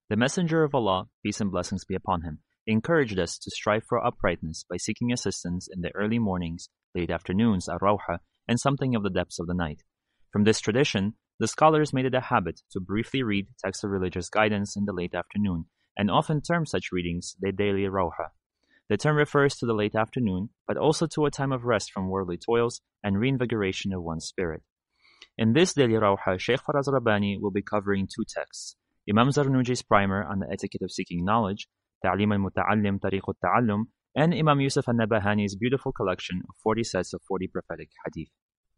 The Messenger of Allah, peace and blessings be upon him, encouraged us to strive for uprightness by seeking assistance in the early mornings, late afternoons, ar-rawha, and something of the depths of the night. From this tradition, the scholars made it a habit to briefly read texts of religious guidance in the late afternoon, and often term such readings the daily rawha. The term refers to the late afternoon, but also to a time of rest from worldly toils and reinvigoration of one's spirit. In this daily rawha, Shaykh Faraz Rabbani will be covering two texts: Imam Zarnuji's primer on the etiquette of seeking knowledge, Ta'lim al-Muta'allim Tariq al-Ta'allum, and Imam Yusuf al-Nabahani's beautiful collection of 40 sets of 40 prophetic hadith.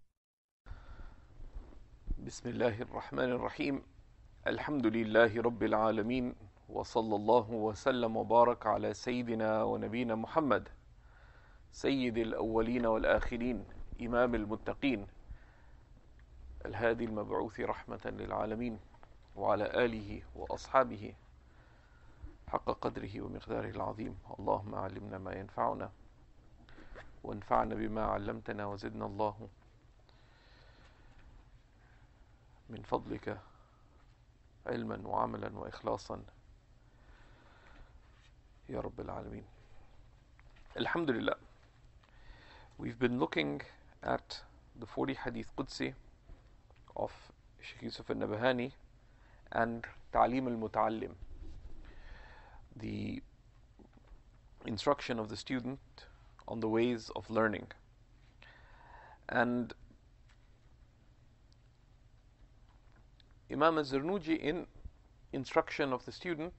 Bismillahir Rahmanir Rahim. Alhamdulillahi Rabbil Alameen. Wa sallallahu wa sallam wa barak ala Sayyidina wa Nabina Muhammad, Sayyidil Awwaleen wal Akhirin, Imam al-Muttaqeen, Al-Hadi al-Mab'uthi Rahmatan lil Alameen, wa ala alihi wa ashabihi, Haqqa qadrihi wa miqdarihi al-azim. Allahumma alimna ma yanfa'una, wa anfa'na bima 'allamtana, wa zidna Allahu من فضلك علما وعملا وإخلاصا يا رب العالمين. Alhamdulillah. We've been looking at the 40 Hadith Qudsi of Shaykh Yusuf al-Nabahani and Ta'lim al-Muta'allim, the instruction of the student on the ways of learning. And Imam al-Zarnuji, in instruction of the student,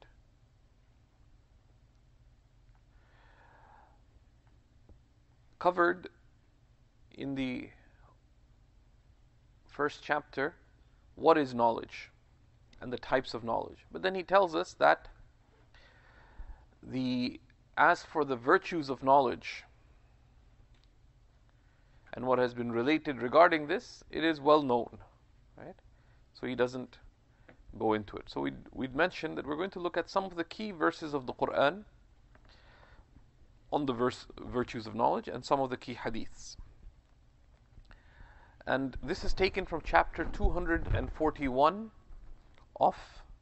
covered in the first chapter what is knowledge and the types of knowledge. But then he tells us that as for the virtues of knowledge and what has been related regarding this, it is well known, right? So he doesn't go into it. So we'd mentioned that we're going to look at some of the key verses of the Quran on the virtues of knowledge and some of the key hadiths. And this is taken from chapter 241 of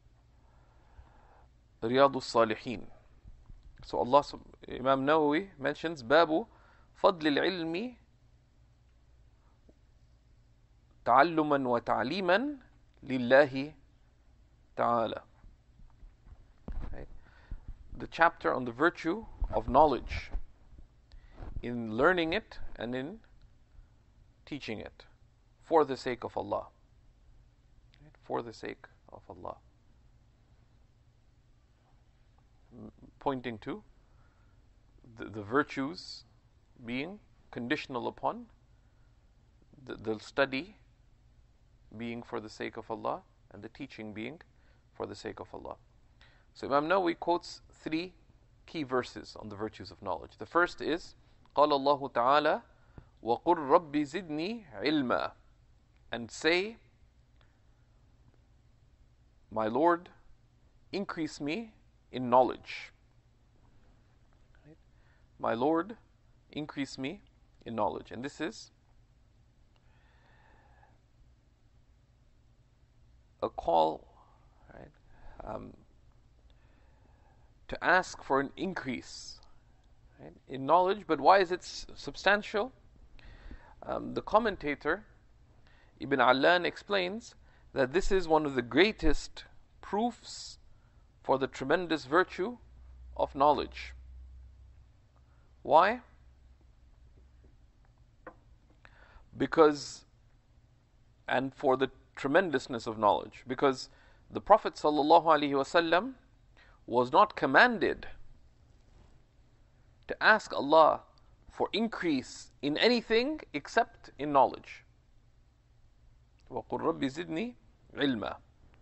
Riyadus Salihin. So Imam Nawawi mentions Babu Fadl al-Ilmi Ta'alluman wa Ta'liman Lillahi Ta'ala. Right? The chapter on the virtue of knowledge, in learning it and in teaching it for the sake of Allah. Right? For the sake of Allah. Pointing to the virtues being conditional upon the study being for the sake of Allah and the teaching being for the sake of Allah. So Imam Nawawi quotes three key verses on the virtues of knowledge. The first is قال الله تعالى وقل رب زدني علما, and say, my Lord, increase me in knowledge. Right? My Lord, increase me in knowledge. And this is a call, right, to ask for an increase, right, in knowledge. But why is it substantial? The commentator Ibn Allan explains that this is one of the greatest proofs for the tremendous virtue of knowledge. Why? Because, and for the tremendousness of knowledge, because the Prophet ﷺ was not commanded to ask Allah for increase in anything except in knowledge. وَقُلْ رَبِّ زِدْنِي عِلْمًا.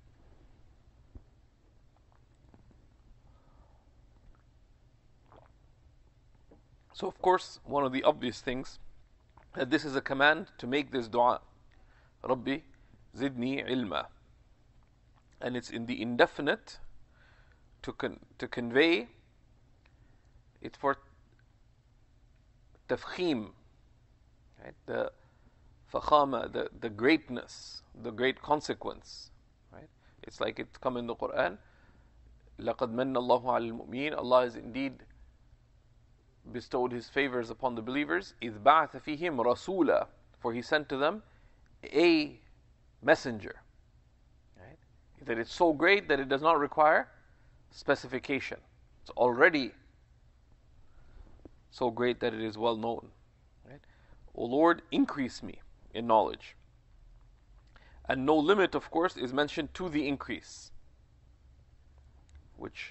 So of course, one of the obvious things, that this is a command to make this dua, Rabbi Zidni ilma. And it's in the indefinite to convey it for tafkhim, right? The fakhama, the greatness, the great consequence, right? It's like it's come in the Quran. لَقَدْ مَنَّ اللَّهُ عَلَى الْمُؤْمِنِينَ, Allah has indeed bestowed His favors upon the believers. إِذْ بَعَثَ فِيهِمْ رَسُولًا, for He sent to them a messenger. Right? That it's so great that it does not require specification. It's already so great that it is well known. Right? O Lord, increase me in knowledge. And no limit, of course, is mentioned to the increase, which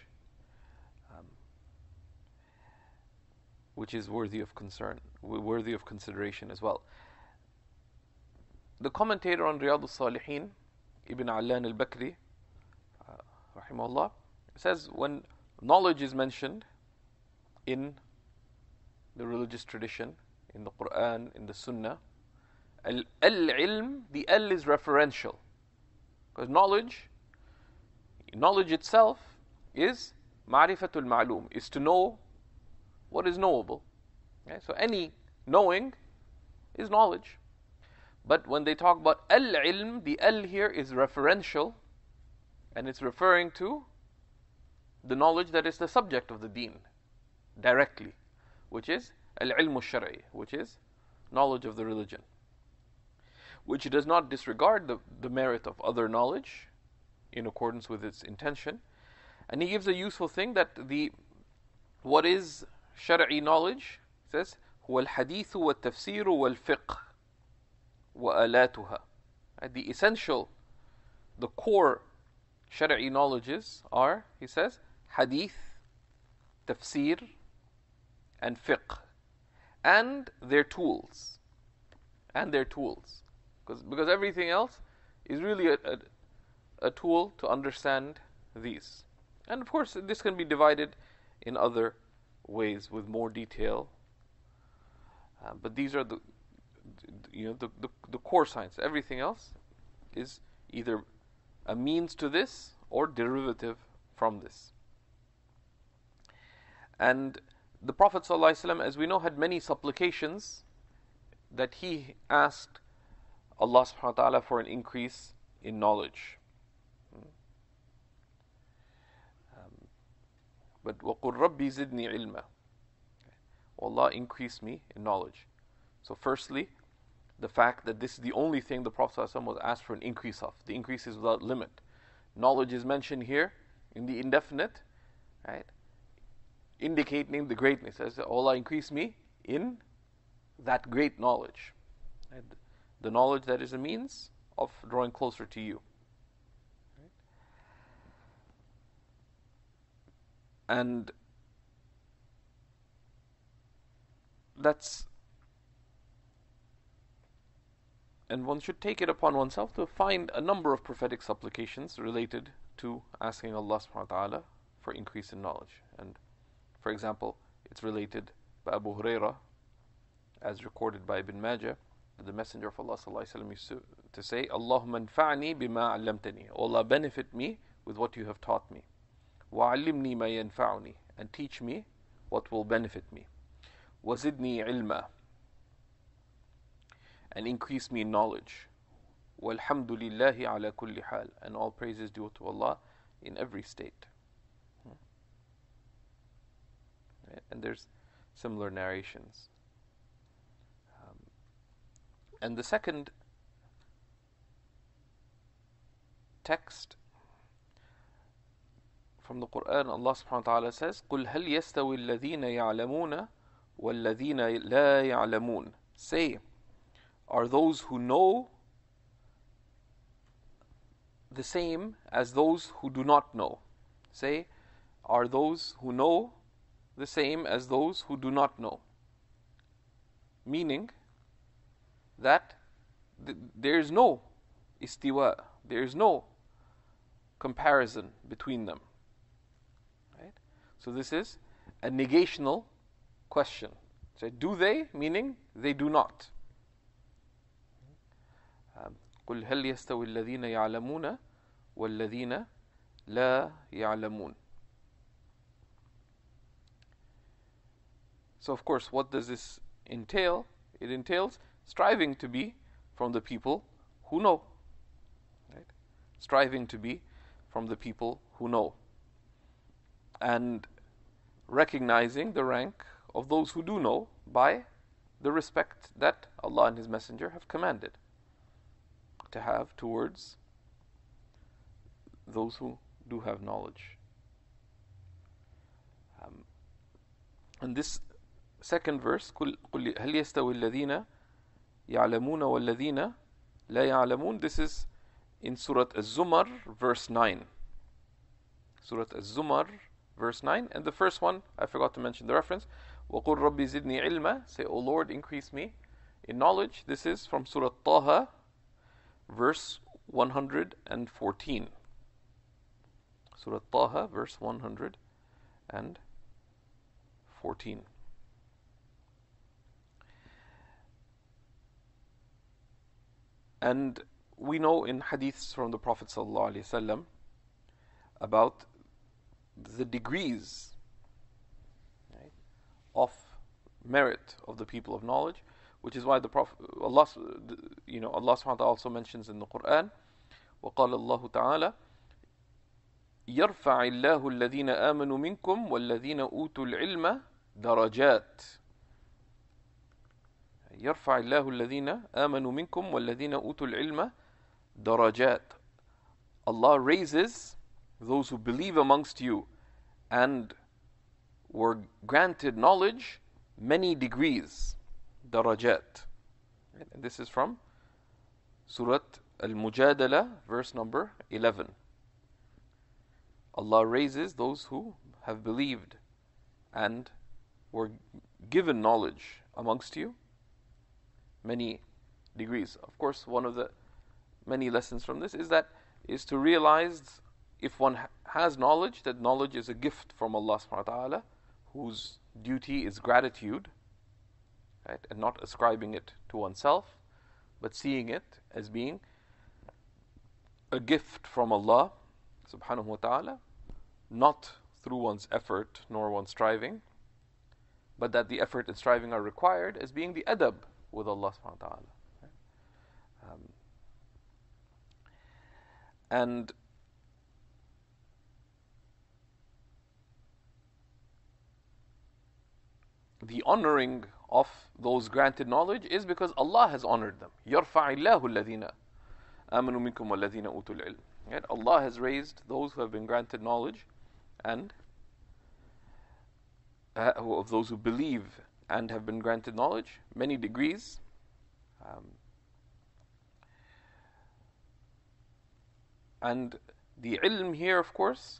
is worthy of concern, worthy of consideration as well. The commentator on Riyadh al-Salihin, Ibn Allan al-Bakri, rahimahullah, says when knowledge is mentioned in the religious tradition, in the Quran, in the Sunnah, al-ilm, the al is referential. Because knowledge itself is ma'rifatul ma'lum, is to know what is knowable. Okay? So any knowing is knowledge. But when they talk about al-ilm, the al here is referential, and it's referring to the knowledge that is the subject of the deen, directly, which is al-ilm al-shar'i, which is knowledge of the religion, which does not disregard the merit of other knowledge in accordance with its intention. And he gives a useful thing that what is shar'i knowledge, says, هو الحديث والتفسير والفقه وآلاتها. The essential, the core shar'i knowledges are, he says, hadith, tafsir, and fiqh, and their tools. Because everything else is really a tool to understand these. And of course, this can be divided in other ways with more detail. But these are the core science. Everything else is either a means to this or derivative from this. And the Prophet ﷺ, as we know, had many supplications that he asked Allah subhanahu wa ta'ala for an increase in knowledge. But وَقُلْ رَبِّ زِدْنِي عِلْمًا, Allah, increase me in knowledge. So firstly, the fact that this is the only thing the Prophet ﷺ was asked for an increase of. The increase is without limit. Knowledge is mentioned here in the indefinite, right, indicating the greatness. As Allah, increase me in that great knowledge. Right? The knowledge that is a means of drawing closer to you. Right? And one should take it upon oneself to find a number of prophetic supplications related to asking Allah subhanahu wa ta'ala for increase in knowledge. And for example, it's related by Abu Hurairah, as recorded by Ibn Majah, that the Messenger of Allah sallallahu alaihi wasallam used to say, Allahumma anfa'ni bima 'allamtani, Allah, benefit me with what you have taught me. وَعَلِّمْنِي مَا يَنفَعُنِي, and teach me what will benefit me. وَزِدْنِي عِلْمًا, and increase me in knowledge. وَالْحَمْدُ لِلَّهِ عَلَى كُلِّ حَالٍ, and all praises due to Allah in every state. And there's similar narrations. And the second text from the Quran, Allah subhanahu wa ta'ala says, قُلْ هَلْ يَسْتَوِي الَّذِينَ يَعْلَمُونَ وَالَّذِينَ لَا يَعْلَمُونَ. Say, are those who know the same as those who do not know? Say, are those who know the same as those who do not know? Meaning that there is no istiwa, there is no comparison between them. Right? So this is a negational question. So do they, meaning they do not. قُلْ هَلْ يَسْتَوِي الَّذِينَ يَعْلَمُونَ وَالَّذِينَ لَا يَعْلَمُونَ. So of course, what does this entail? It entails striving to be from the people who know. Right? Striving to be from the people who know. and recognizing the rank of those who do know by the respect that Allah and His Messenger have commanded to have towards those who do have knowledge. And this second verse, قُلْ هَلْ يَسْتَوِي الَّذِينَ يَعْلَمُونَ وَالَّذِينَ لَا يَعْلَمُونَ. This is in Surah Az-Zumar, verse 9. Surah Az-Zumar, verse 9. And the first one, I forgot to mention the reference. وَقُلْ رَبِّ زِدْنِي عِلْمًا. Say, O Lord, increase me in knowledge. This is from Surah Taha, verse 114. Surah Taha, verse 114. And we know in hadiths from the Prophet ﷺ about the degrees, right, of merit of the people of knowledge, which is why the Prophet, Allah subhanahu wa ta'ala also mentions in the Quran, وَقَالَ اللَّهُ تَعَالَى يَرْفَعِ اللَّهُ الَّذِينَ آمَنُوا مِنْكُمْ وَالَّذِينَ أُوتُوا الْعِلْمَ دَرَجَاتٍ. يرفع الله الذين آمنوا منكم والذين أوتوا العلم درجات. Allah raises those who believe amongst you and were granted knowledge many degrees. Darajat. And this is from Surah Al-Mujadala, verse number 11. Allah raises those who have believed and were given knowledge amongst you many degrees. Of course, one of the many lessons from this is to realize, if one has knowledge, that knowledge is a gift from Allah subhanahu wa ta'ala, whose duty is gratitude, right? And not ascribing it to oneself, but seeing it as being a gift from Allah subhanahu wa ta'ala, not through one's effort nor one's striving, but that the effort and striving are required as being the adab with Allah subhanahu wa ta'ala. And the honoring of those granted knowledge is because Allah has honored them. يَرْفَعِ اللَّهُ الَّذِينَ آمَنُوا مِنْكُمْ وَالَّذِينَ أُوتُوا الْعِلْمَ. Allah has raised those who have been granted knowledge and of those who believe and have been granted knowledge many degrees. And the ilm here, of course,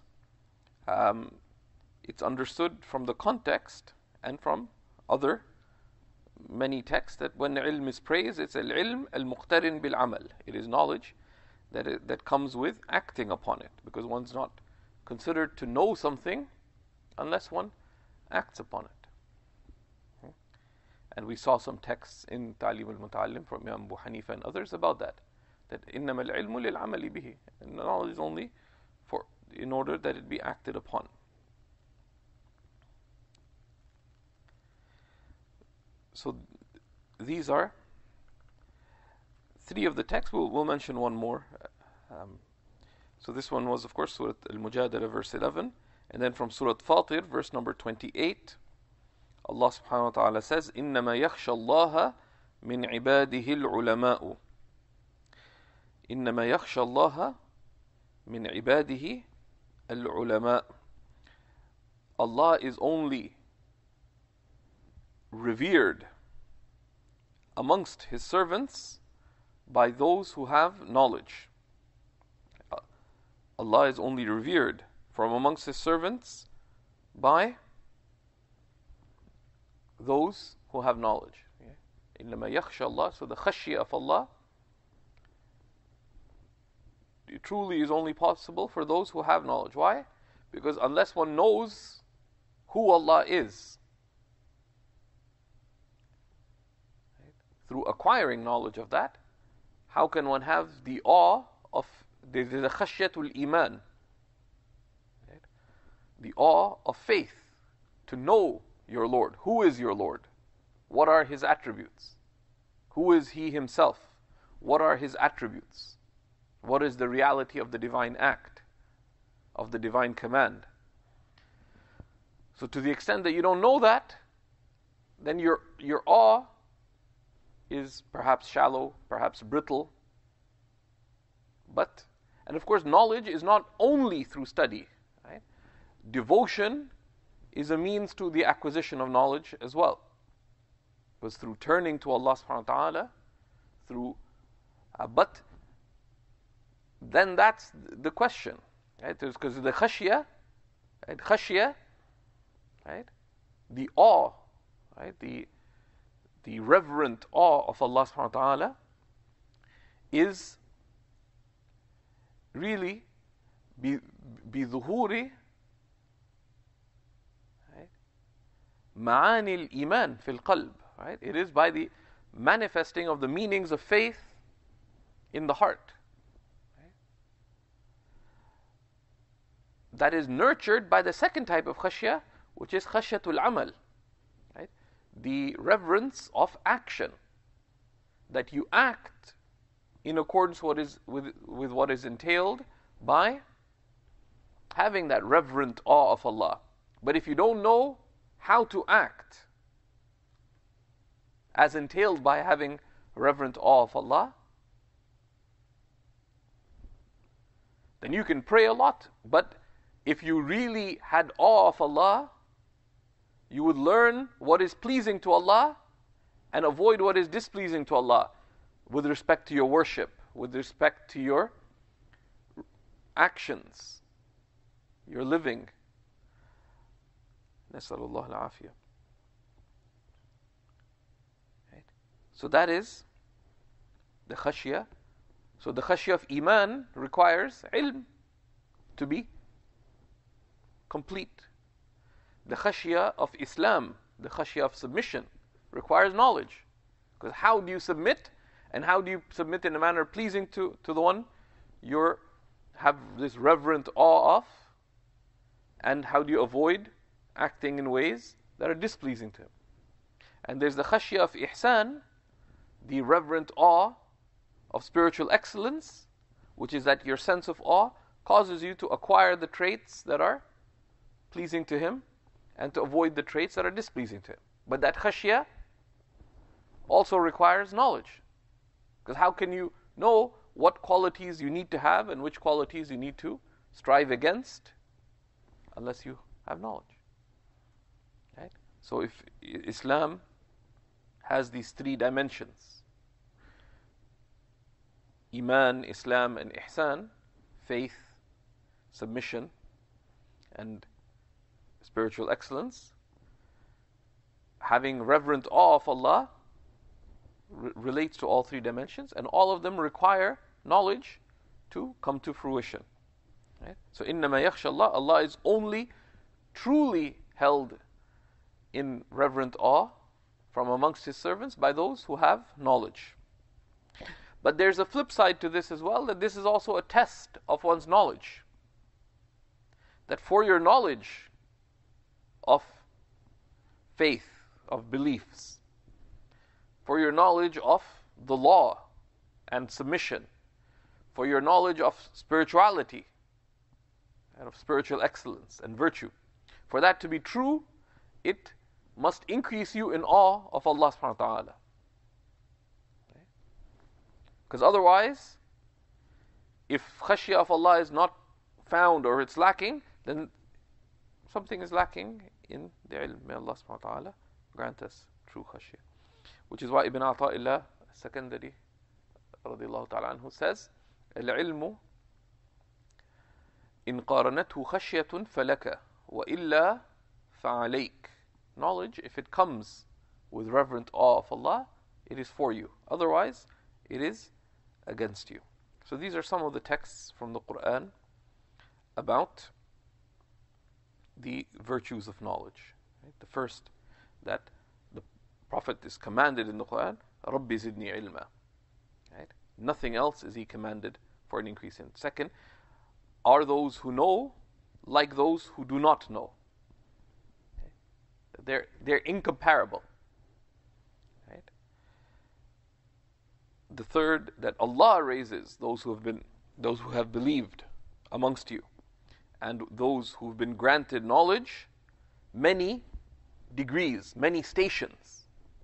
it's understood from the context and from other many texts that when ilm is praised, it's al-ilm al-muqtarin bil-amal. It is knowledge that comes with acting upon it, because one's not considered to know something unless one acts upon it. And we saw some texts in Ta'lim al-Muta'allim from Imam Abu Hanifa and others about that إِنَّمَا الْعِلْمُ لِلْعَمَلِ بِهِ. And knowledge is only in order that it be acted upon. So these are three of the texts. We'll mention one more. So this one was, of course, Surah Al-Mujadala, verse 11. And then from Surah Fatir, verse number 28, Allah subhanahu wa ta'ala says, إِنَّمَا يَخْشَى اللَّهَ مِنْ عِبَادِهِ الْعُلَمَاءُ. إِنَّمَا يَخْشَى اللَّهَ مِنْ عِبَادِهِ الْعُلَمَاءُ. Allah is only revered amongst His servants by those who have knowledge. Allah is only revered from amongst His servants by those who have knowledge. إِنَّمَا يَخْشَى اللَّهَ. So the khashya of Allah, it truly is only possible for those who have knowledge. Why? Because unless one knows who Allah is, through acquiring knowledge of that, how can one have the awe of the khashyatul iman, the awe of faith, to know your Lord? Who is your Lord? What are His attributes? Who is He Himself? What are His attributes? What is the reality of the divine act, of the divine command? So to the extent that you don't know that, then your awe is perhaps shallow, perhaps brittle. And of course, knowledge is not only through study. Right? Devotion is a means to the acquisition of knowledge as well. Because through turning to Allah subhanahu wa ta'ala, but then that's the question. Right? Because the khashya, right? The awe, right? The reverent awe of Allah subhanahu wa ta'ala is really بظهور معاني الإيمان في القلب. Right? It is by the manifesting of the meanings of faith in the heart. Right? That is nurtured by the second type of khashya, which is khashyatul amal. Right? The reverence of action. That you act in accordance with what is entailed by having that reverent awe of Allah. But if you don't know how to act as entailed by having reverent awe of Allah, then you can pray a lot, but if you really had awe of Allah, you would learn what is pleasing to Allah and avoid what is displeasing to Allah with respect to your worship, with respect to your actions, your living. Nasallallahu al-afiyah. So that is the khashya. So the khashya of iman requires ilm to be complete. The khashya of Islam, the khashya of submission, requires knowledge. Because how do you submit? And how do you submit in a manner pleasing to the one you have this reverent awe of? And how do you avoid acting in ways that are displeasing to him? And there's the khashya of ihsan, the reverent awe of spiritual excellence, which is that your sense of awe causes you to acquire the traits that are pleasing to him and to avoid the traits that are displeasing to him. But that khashya also requires knowledge. Because how can you know what qualities you need to have and which qualities you need to strive against unless you have knowledge? Right? So if Islam has these three dimensions, Iman, Islam, and Ihsan, faith, submission, and spiritual excellence, having reverent awe of Allah relates to all three dimensions, and all of them require knowledge to come to fruition. Right? So, إِنَّمَا يَخْشَى اللَّهِ, Allah is only truly held in reverent awe from amongst His servants by those who have knowledge. But there's a flip side to this as well, that this is also a test of one's knowledge. That for your knowledge of faith, of beliefs, for your knowledge of the law and submission, for your knowledge of spirituality and of spiritual excellence and virtue, for that to be true, it must increase you in awe of Allah subhanahu wa ta'ala. Because otherwise, if khashya of Allah is not found or it's lacking, then something is lacking in the ilm. May Allah subhanahu wa ta'ala grant us true khashya. Which is why Ibn Ata'illah, secondary, radiallahu ta'ala anhu, says, العلم إن قارنته خشية فلك وإلا فعليك. Knowledge, if it comes with reverent awe of Allah, it is for you. Otherwise, it is against you. So these are some of the texts from the Quran about the virtues of knowledge. Right? The first, that the Prophet is commanded in the Quran, رَبِّ زِدْنِي عِلْمًا. Right? Nothing else is he commanded for an increase in. Second, are those who know like those who do not know? Okay? They're incomparable. Right? The third, that Allah raises those who have believed amongst you, and those who've been granted knowledge many degrees, many stations.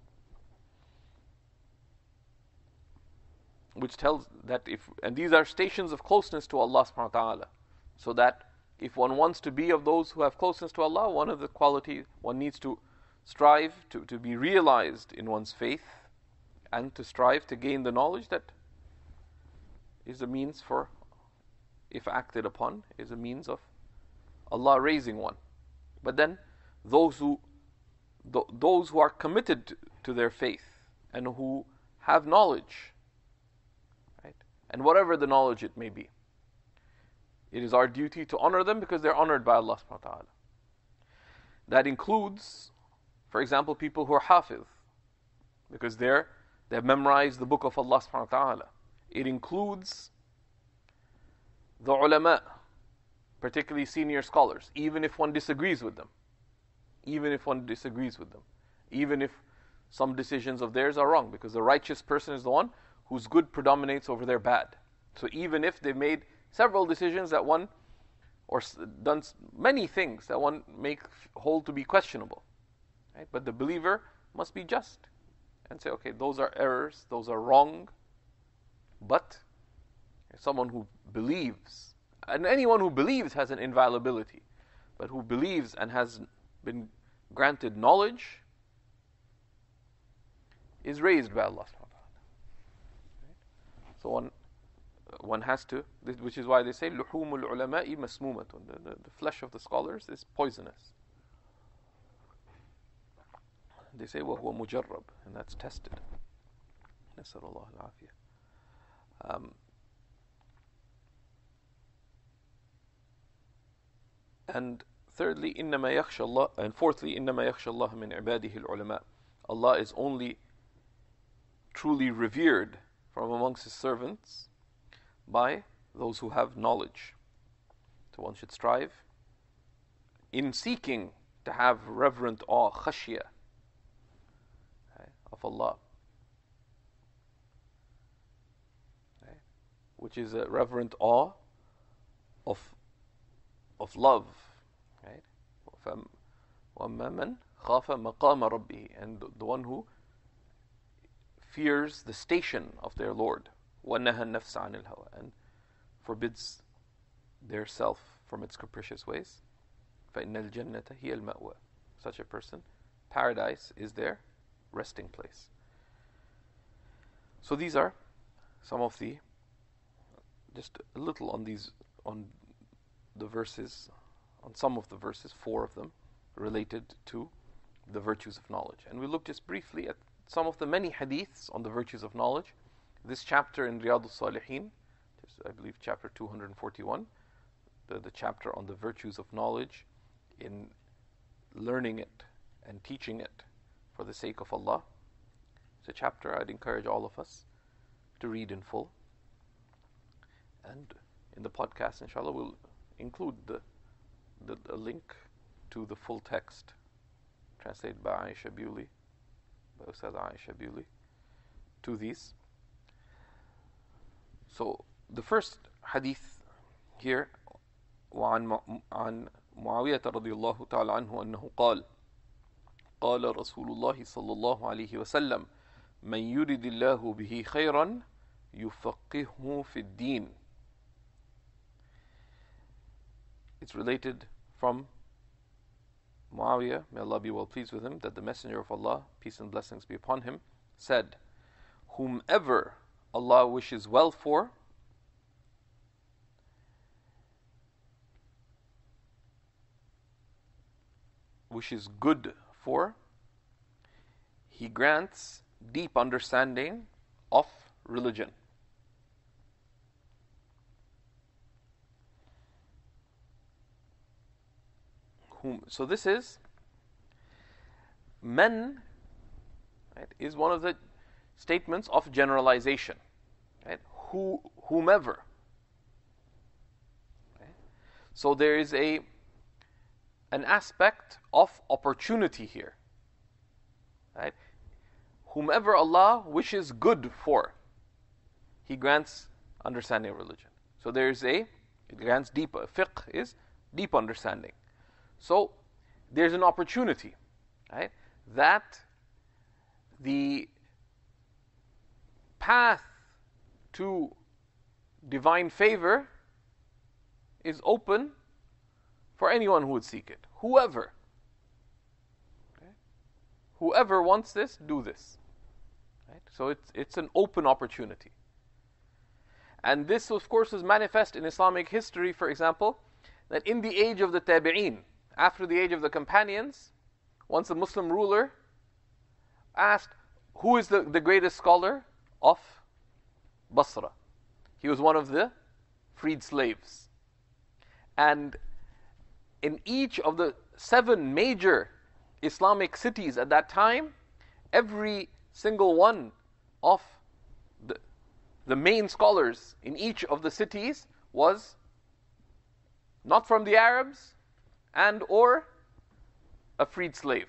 Which tells that and these are stations of closeness to Allah subhanahu wa ta'ala. So that if one wants to be of those who have closeness to Allah, one of the qualities one needs to strive to be realized in one's faith, and to strive to gain the knowledge that is a means for, if acted upon, is a means of Allah raising one. But then those who are committed to their faith and who have knowledge, right? And whatever the knowledge it may be, it is our duty to honor them because they're honored by Allah subhanahu wa ta'ala. That includes, for example, people who are hafiz, because they've memorized the book of Allah subhanahu wa ta'ala. It includes the ulama, particularly senior scholars, even if one disagrees with them. Even if some decisions of theirs are wrong, because the righteous person is the one whose good predominates over their bad. So even if they've made several decisions that one, or done many things that one may hold to be questionable, right? But the believer must be just and say, okay, those are errors, those are wrong. But someone who believes, and anyone who believes has an inviolability, but who believes and has been granted knowledge is raised by Allah subhanahu wa ta'ala. So one has to, which is why they say luhumul ulama'i masmumatun, the flesh of the scholars is poisonous. They say وَهُوَ مُجَرَّب, and that's tested. نسأل الله العافية. And thirdly, إنما يخشى الله, and fourthly, إنما يخشى الله من عباده العلماء. Allah is only truly revered from amongst His servants by those who have knowledge. So one should strive in seeking to have reverent awe, khashya, of Allah, which is a reverent awe of love, right? وَأَمَّا مَنْ خَافَ مَقَامَ رَبِّهِ, and the one who fears the station of their Lord, وَنَهَى النَّفْسَ عَنِ الْهَوَى, and forbids their self from its capricious ways. فَإِنَّ الْجَنَّةَ هِيَ الْمَأْوَى, such a person, paradise is their resting place. So these are some of the, just a little on the verses, on some of the verses, 4 of them, related to the virtues of knowledge. And we look just briefly at some of the many hadiths on the virtues of knowledge. This chapter in Riyadus Salihin, I believe chapter 241, the chapter on the virtues of knowledge, in learning it and teaching it for the sake of Allah. It's a chapter I'd encourage all of us to read in full. And in the podcast, inshallah, we'll include the link to the full text, translated by Aisha Bewley, by Ustad Aisha Bewley, to these. So the first hadith here, عن معاوية رضي الله تعالى عنه أنه قال قال رسول الله صلى الله عليه وسلم من يرد الله به خيرا يفقهه في الدين. It's related from Muawiyah, may Allah be well pleased with him, that the Messenger of Allah, peace and blessings be upon him, said, whomever Allah wishes well for, wishes good for, He grants deep understanding of religion. So this is men, right, is one of the statements of generalization, right? Whomever. Okay? So there is an aspect of opportunity here, right? Whomever Allah wishes good for, He grants understanding of religion. So it grants deep. Fiqh is deep understanding. So there's an opportunity, right? That the path to divine favor is open for anyone who would seek it. Whoever. Okay? Whoever wants this, do this. Right? So it's an open opportunity. And this, of course, is manifest in Islamic history, for example, that in the age of the Tabi'een, after the age of the companions, once a Muslim ruler asked, who is the greatest scholar of Basra? He was one of the freed slaves. And in each of the 7 major Islamic cities at that time, every single one of the main scholars in each of the cities was not from the Arabs and or a freed slave.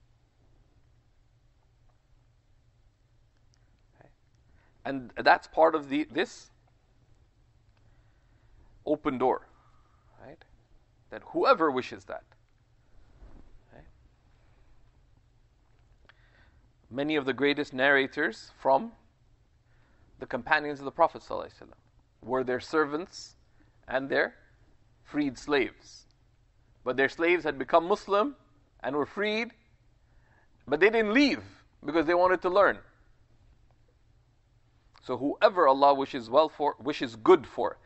And that's part of this open door, right? That whoever wishes that. Right? Many of the greatest narrators from the companions of the Prophet ﷺ were their servants and their freed slaves. But their slaves had become Muslim and were freed, but they didn't leave because they wanted to learn. So whoever Allah wishes good for,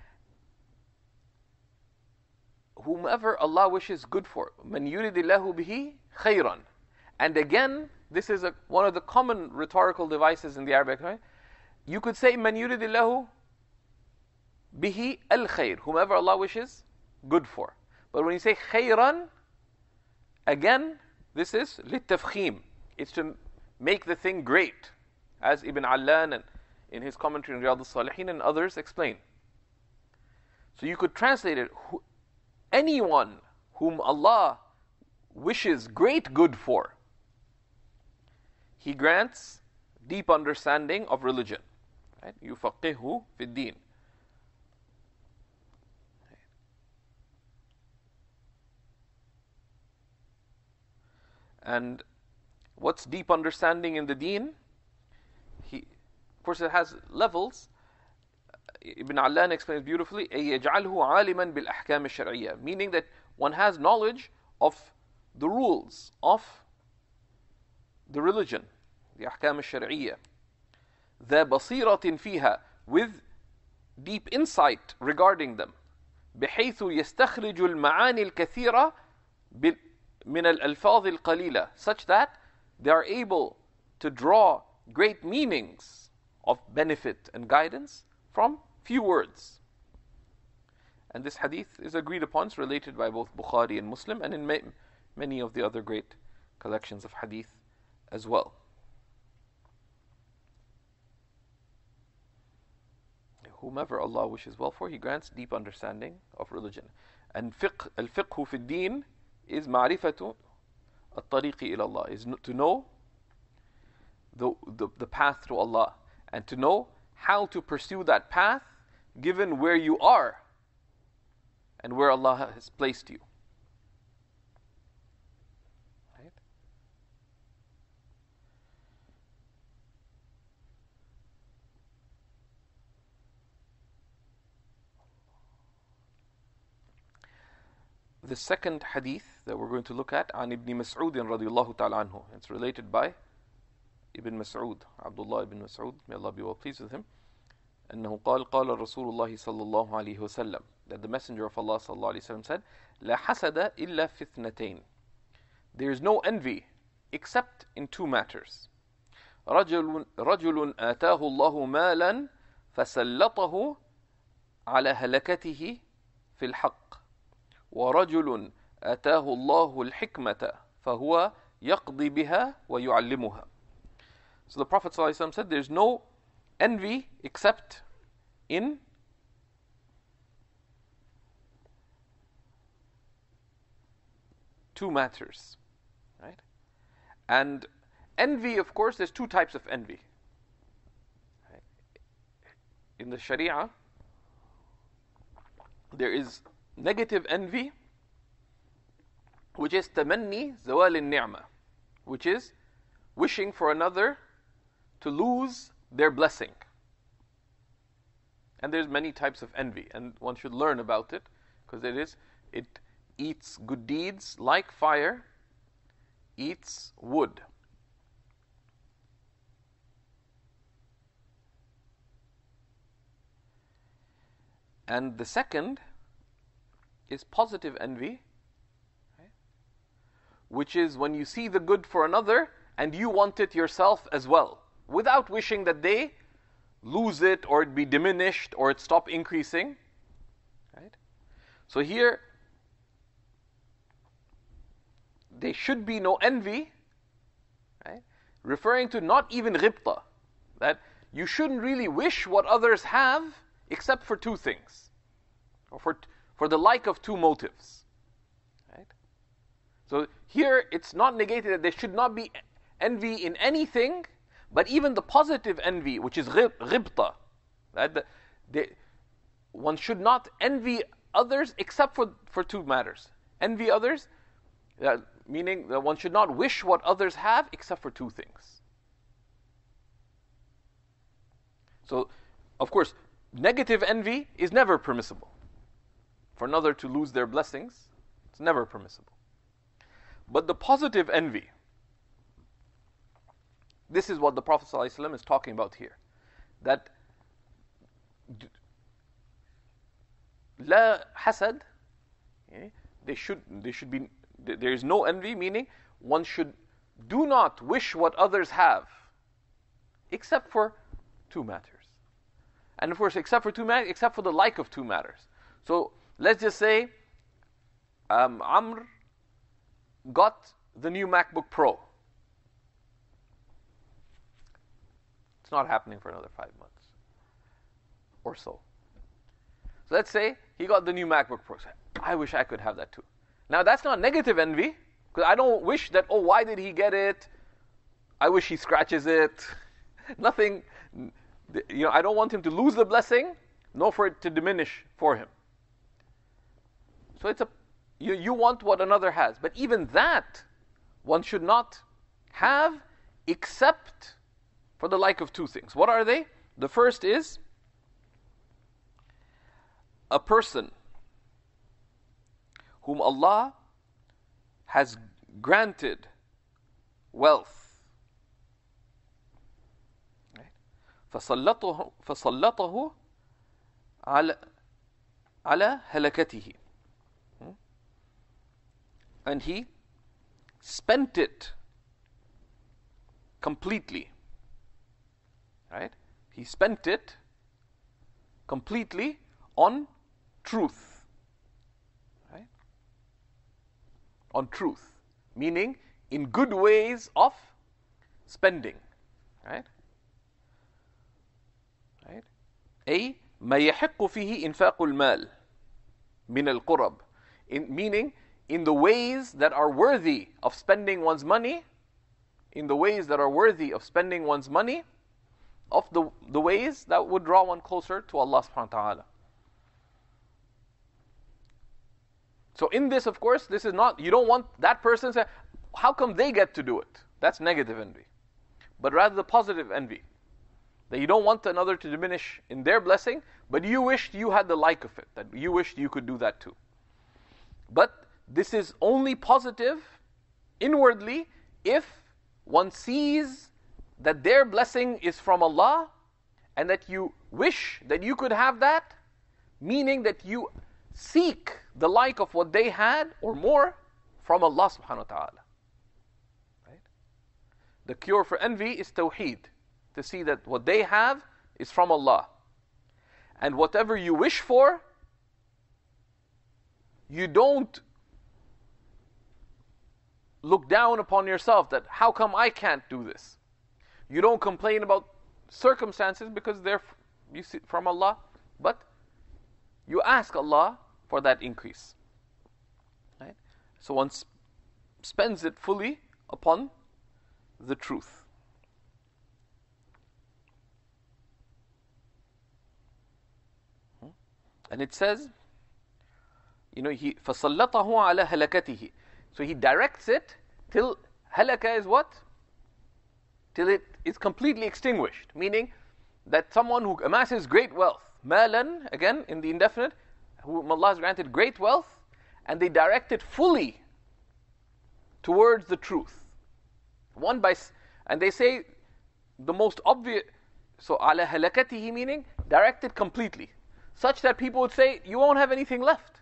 whomever Allah wishes good for, man yuridillahu bihi khayran. And again, this is one of the common rhetorical devices in the Arabic. Right? You could say man yuridillahu bihi al khayr, whomever Allah wishes good for. But when you say khayran, again, this is littafkhim. It's to make the thing great, as Ibn Allan and in his commentary on Riyadh al-Salihin and others explain. So you could translate it, anyone whom Allah wishes great good for, He grants deep understanding of religion. Right? يُفَقِّهُ فِي الدِّينِ. And what's deep understanding in the deen? Of course, it has levels. Ibn Allan explains beautifully, يَجْعَلْهُ عَالِمًا بِالْأَحْكَامِ الشَّرْعِيَّةِ, meaning that one has knowledge of the rules of the religion, the أحكام الشرعية. ذَا بَصِيرَةٍ فِيهَا, with deep insight regarding them. بحيث يستخرج المعاني الكثيرة من الألفاظ القليلة, such that they are able to draw great meanings of benefit and guidance from few words. And this hadith is agreed upon, it's related by both Bukhari and Muslim, and in many of the other great collections of hadith as well. Whomever Allah wishes well for, He grants deep understanding of religion. And al-fiqhu fi ad-din is ma'rifatu at-tariqi ila Allah, is to know the path to Allah, and to know how to pursue that path given where you are and where Allah has placed you. Right? The second hadith that we're going to look at, عن ابن مسعود رضي الله تعالى عنه, it's related by Ibn Mas'ud, Abdullah ibn Mas'ud, may Allah be well pleased with him, أنه قال رسول الله صلى الله عليه وسلم, that the Messenger of Allah صلى الله عليه وسلم said, لا حسد إلا في اثنتين, there is no envy except in 2 matters. رجل آتاه الله مالا فسلطه على هلكته في الحق, ورجل آتاه الله الحكمة فهو يقضي بها ويعلمها. So the Prophet ﷺ said, there's no envy except in 2 matters. Right? And envy, of course, there's 2 types of envy. Right? In the Sharia, there is negative envy which is tamanni zawal al-ni'mah, which is wishing for another to lose their blessing. And there's many types of envy, and one should learn about it, because it eats good deeds like fire eats wood. And the second is positive envy, right? Which is when you see the good for another and you want it yourself as well, without wishing that they lose it or it be diminished or it stop increasing. Right? So here, there should be no envy, right? Referring to not even ghibta, that you shouldn't really wish what others have except for two things, or for the like of two motives. Right? So here it's not negated that there should not be envy in anything, but even the positive envy, which is ghibta, that one should not envy others except for two matters. Envy others, meaning that one should not wish what others have except for two things. So, of course, negative envy is never permissible. For another to lose their blessings, it's never permissible. But the positive envy, this is what the Prophet ﷺ is talking about here. That la hasad, there is no envy, meaning one should do not wish what others have, except for two matters. And of course, except for the like of two matters. So let's just say Amr got the new MacBook Pro. It's not happening for another 5 months or so. So let's say he got the new MacBook Pro. I wish I could have that too. Now that's not negative envy, because I don't wish that, oh, why did he get it? I wish he scratches it. Nothing, I don't want him to lose the blessing, nor for it to diminish for him. So you want what another has. But even that, one should not have except for the like of two things. What are they? The first is a person whom Allah has granted wealth. فَسَلَّطَهُ عَلَى هَلَكَتِهِ. And he spent it completely. Right? He spent it completely on truth. Right? On truth. Meaning in good ways of spending. Right? Right? أي ما يحق فيه إنفاق المال من القرب. Meaning in the ways that are worthy of spending one's money, of the ways that would draw one closer to Allah subhanahu wa ta'ala. So in this, of course, this is not, you don't want that person to say, how come they get to do it? That's negative envy. But rather the positive envy. That you don't want another to diminish in their blessing, but you wished you had the like of it, that you wished you could do that too. But this is only positive inwardly if one sees that their blessing is from Allah and that you wish that you could have that, meaning that you seek the like of what they had or more from Allah subhanahu wa ta'ala. Right? The cure for envy is tawheed, to see that what they have is from Allah. And whatever you wish for, you don't look down upon yourself that how come I can't do this? You don't complain about circumstances because they're from Allah, but you ask Allah for that increase. Right? So one spends it fully upon the truth. And it says, فَسَلَّطَهُ عَلَى هَلَكَتِهِ. So he directs it till halaka is what? Till it is completely extinguished. Meaning that someone who amasses great wealth, malan, again in the indefinite, whom Allah has granted great wealth, and they direct it fully towards the truth. And they say the most obvious, so ala halakatihi meaning directed completely, such that people would say, you won't have anything left.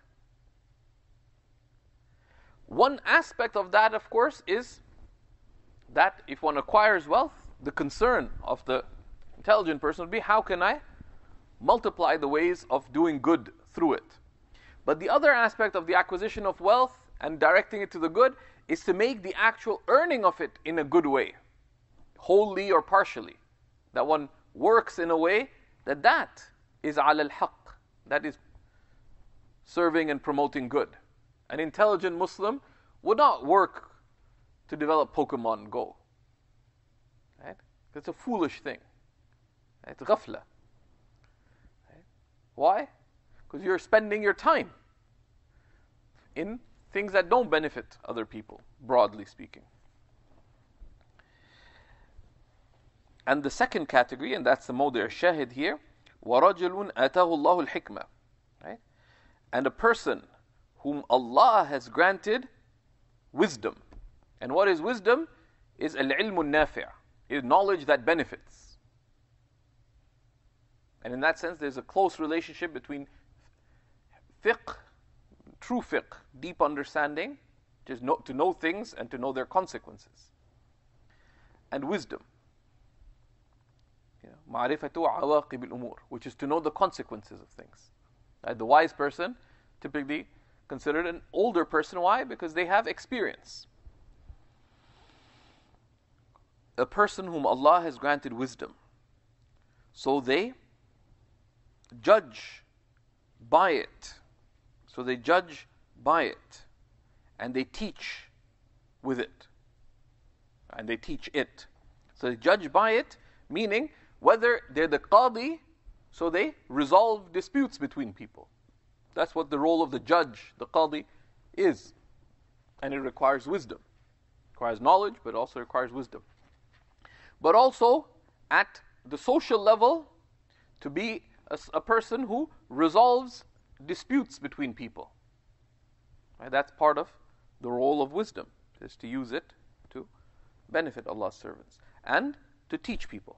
One aspect of that, of course, is that if one acquires wealth, the concern of the intelligent person would be, how can I multiply the ways of doing good through it? But the other aspect of the acquisition of wealth and directing it to the good is to make the actual earning of it in a good way, wholly or partially. That one works in a way that is ala al-haq, that is serving and promoting good. An intelligent Muslim would not work to develop Pokemon Go. Right? It's a foolish thing. It's ghafla. Right? Why? Because you're spending your time in things that don't benefit other people, broadly speaking. And the second category, and that's the mawdi' al-shahid here, وَرَجُلٌ أَتَاهُ اللَّهُ الْحِكْمَةِ. Right? And a person whom Allah has granted wisdom. And what is wisdom? Is al-ilm al-nafi', is knowledge that benefits. And in that sense, there's a close relationship between fiqh, true fiqh, deep understanding, just to know things and to know their consequences, and wisdom, ma'rifatu awaqib al-umur, which is to know the consequences of things. Right? The wise person, typically considered an older person. Why? Because they have experience. A person whom Allah has granted wisdom, so they judge by it. So they judge by it, and they teach with it, and they teach it. So they judge by it, meaning whether they're the qadi, so they resolve disputes between people. That's what the role of the judge, the qadi, is. And it requires wisdom. It requires knowledge, but also requires wisdom. But also, at the social level, to be a person who resolves disputes between people. Right? That's part of the role of wisdom, is to use it to benefit Allah's servants and to teach people.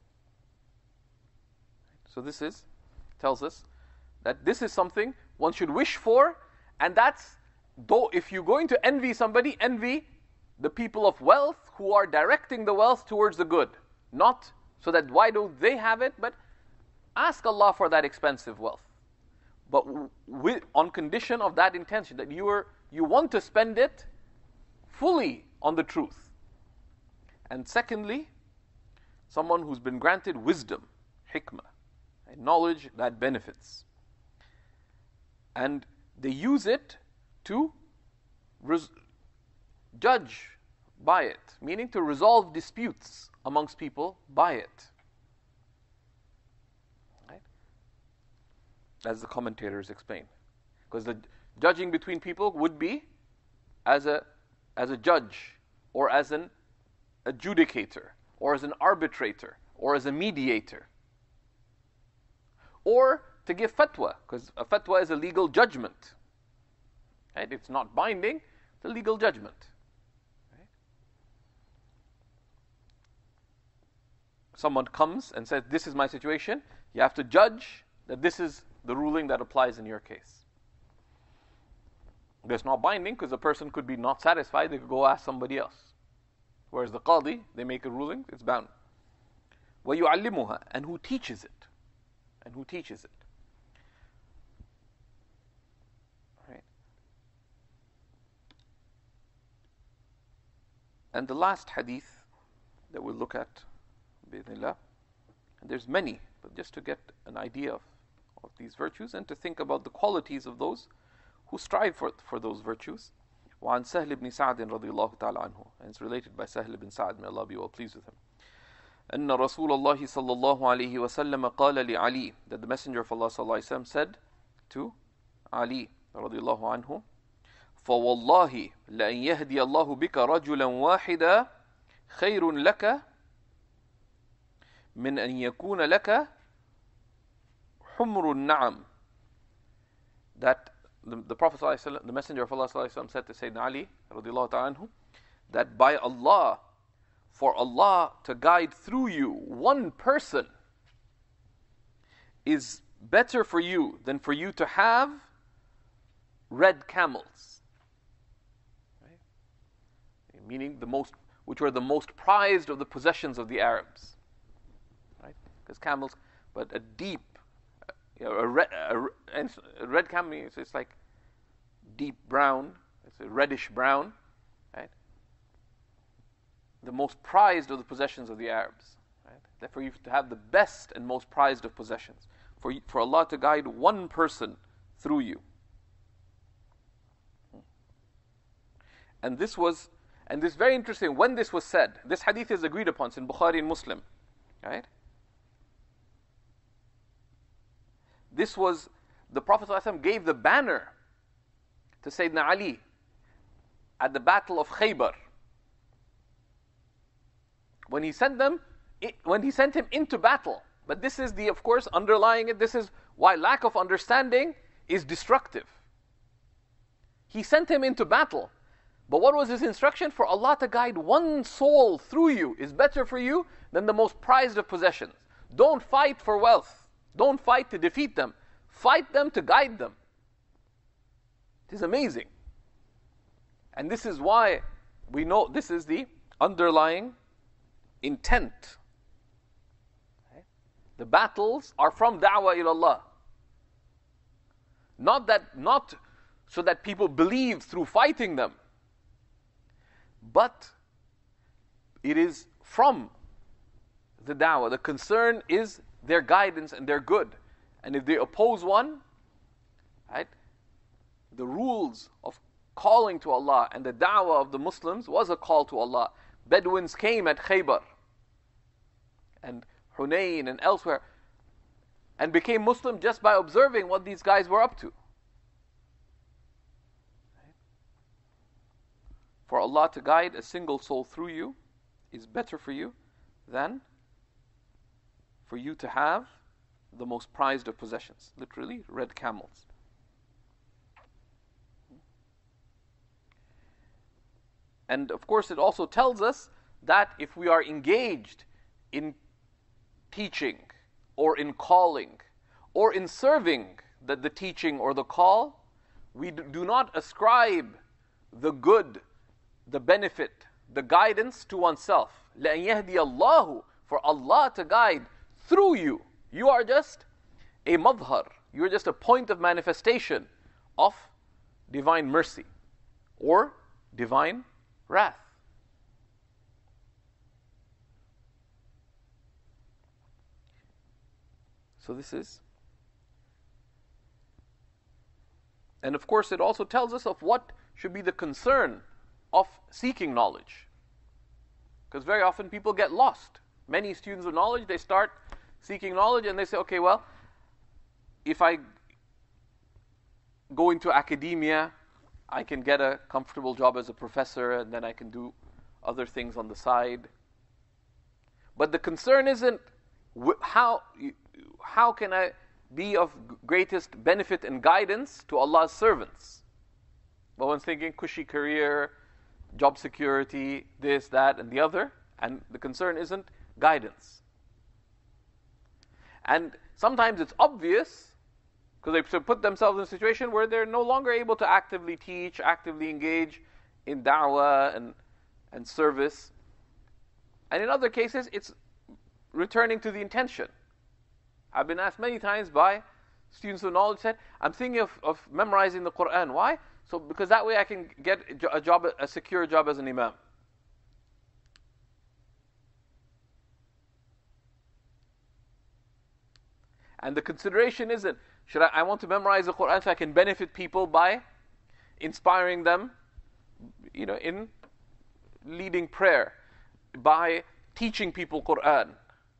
So this tells us that this is something one should wish for, and that's, though if you're going to envy somebody, envy the people of wealth who are directing the wealth towards the good. Not so that why don't they have it, but ask Allah for that expensive wealth. But on condition of that intention, that you want to spend it fully on the truth. And secondly, someone who's been granted wisdom, hikmah, and knowledge that benefits. And they use it to judge by it, meaning to resolve disputes amongst people by it. Right? As the commentators explain. Because the judging between people would be as a judge, or as an adjudicator, or as an arbitrator, or as a mediator. Or to give fatwa, because a fatwa is a legal judgment. Right? It's not binding, it's a legal judgment. Right? Someone comes and says, this is my situation, you have to judge that this is the ruling that applies in your case. It's not binding, because the person could be not satisfied, they could go ask somebody else. Whereas the qadi, they make a ruling, it's bound. وَيُعَلِّمُهَا, and who teaches it. And who teaches it. Right. And the last hadith that we'll look at, bi'idhnillah, and there's many, but just to get an idea of these virtues and to think about the qualities of those who strive for those virtues. وعن سهل بن سعد رضي الله تعالى عنه, and it's related by Sahl ibn Sa'd, may Allah be well pleased with him. أن رسول الله صلى الله عليه وسلم قال لعلي, that the Messenger of Allah صلى الله عليه وسلم said to Ali رضي الله عنه, فوالله لأن يهدي الله بك رجلا واحدا خير لك من أن يكون لك حمر النعم. That the Prophet ﷺ, the Messenger of Allah ﷺ said to Sayyidina Ali radiallahu ta'ala anhu, that by Allah, for Allah to guide through you one person is better for you than for you to have red camels. Right? Meaning which were the most prized of the possessions of the Arabs. Right? Because camels, but a deep, a red camel, it's like deep brown, it's a reddish brown, right? The most prized of the possessions of the Arabs. Right? That for you to have the best and most prized of possessions. For Allah to guide one person through you. And this very interesting, when this was said, this hadith is agreed upon, it's in Bukhari and Muslim. Right? This was, the Prophet ﷺ gave the banner to Sayyidina Ali at the Battle of Khaybar. When he sent him into battle. But this is of course, underlying it, this is why lack of understanding is destructive. He sent him into battle. But what was his instruction? For Allah to guide one soul through you is better for you than the most prized of possessions. Don't fight for wealth. Don't fight to defeat them. Fight them to guide them. It is amazing. And this is why we know this is the underlying intent. The battles are from da'wah ilallah. Not so that people believe through fighting them, but it is from the da'wah. The concern is their guidance and their good. And if they oppose one, right, the rules of calling to Allah and the da'wah of the Muslims was a call to Allah. Bedouins came at Khaybar and Hunayn and elsewhere and became Muslim just by observing what these guys were up to. For Allah to guide a single soul through you is better for you than for you to have the most prized of possessions. Literally, red camels. And of course, it also tells us that if we are engaged in teaching or in calling or in serving the teaching or the call, we do not ascribe the good, the benefit, the guidance to oneself. لَأَنْ يَهْدِيَ اللَّهُ, for Allah to guide through you. You are just a madhar. You are just a point of manifestation of divine mercy or divine wrath. So this is, and of course it also tells us of what should be the concern of seeking knowledge. Because very often people get lost. Many students of knowledge, they start seeking knowledge and they say, okay, well, if I go into academia, I can get a comfortable job as a professor and then I can do other things on the side. But the concern isn't how can I be of greatest benefit and guidance to Allah's servants. But one's thinking cushy career, job security, this, that, and the other. And the concern isn't guidance. And sometimes it's obvious, because they put themselves in a situation where they're no longer able to actively teach, actively engage in da'wah and service. And in other cases, it's returning to the intention. I've been asked many times by students of knowledge, said, I'm thinking of memorizing the Quran. Why? So because that way I can get a secure job as an imam. And the consideration isn't, I want to memorize the Quran so I can benefit people by inspiring them, in leading prayer, by teaching people Quran,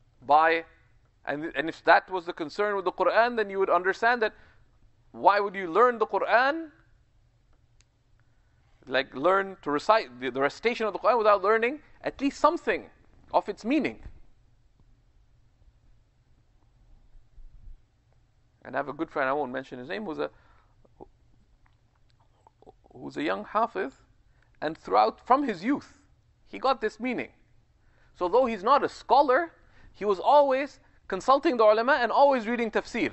and if that was the concern with the Quran, then you would understand that why would you learn the Quran like learn to recite the recitation of the Quran without learning at least something of its meaning. And I have a good friend, I won't mention his name, who's a young hafiz, and from his youth, he got this meaning. So though he's not a scholar, he was always consulting the ulama and always reading tafsir.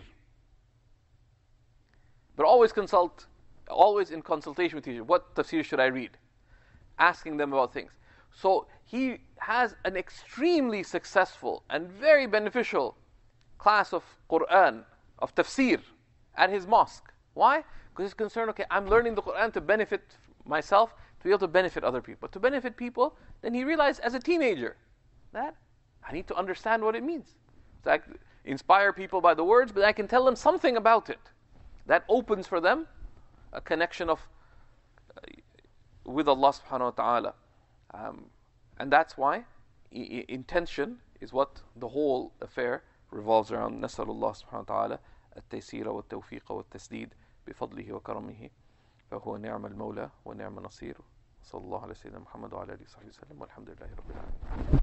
But always in consultation with teacher. What tafsir should I read? Asking them about things. So he has an extremely successful and very beneficial class of Quran, of tafsir, at his mosque. Why? Because he's concerned, okay, I'm learning the Quran to benefit myself, to be able to benefit other people. But to benefit people, then he realized as a teenager that I need to understand what it means. So I inspire people by the words, but I can tell them something about it. That opens for them a connection with Allah subhanahu wa ta'ala. And that's why intention is what the whole affair revolves around. نسأل الله سبحانه وتعالى التيسير والتوفيق والتسديد بفضله وكرمه فهو نعم المولى ونعم النصير صلى الله على سيدنا محمد وعلى آله وصحبه وسلم والحمد لله رب العالمين.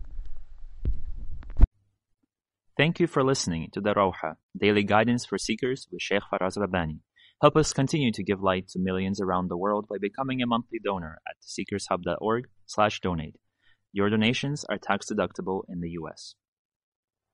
Thank you for listening to the Rawha, daily guidance for seekers with Sheikh Faraz Rabbani. Help us continue to give light to millions around the world by becoming a monthly donor at seekershub.org/donate. Your donations are tax deductible in the U.S.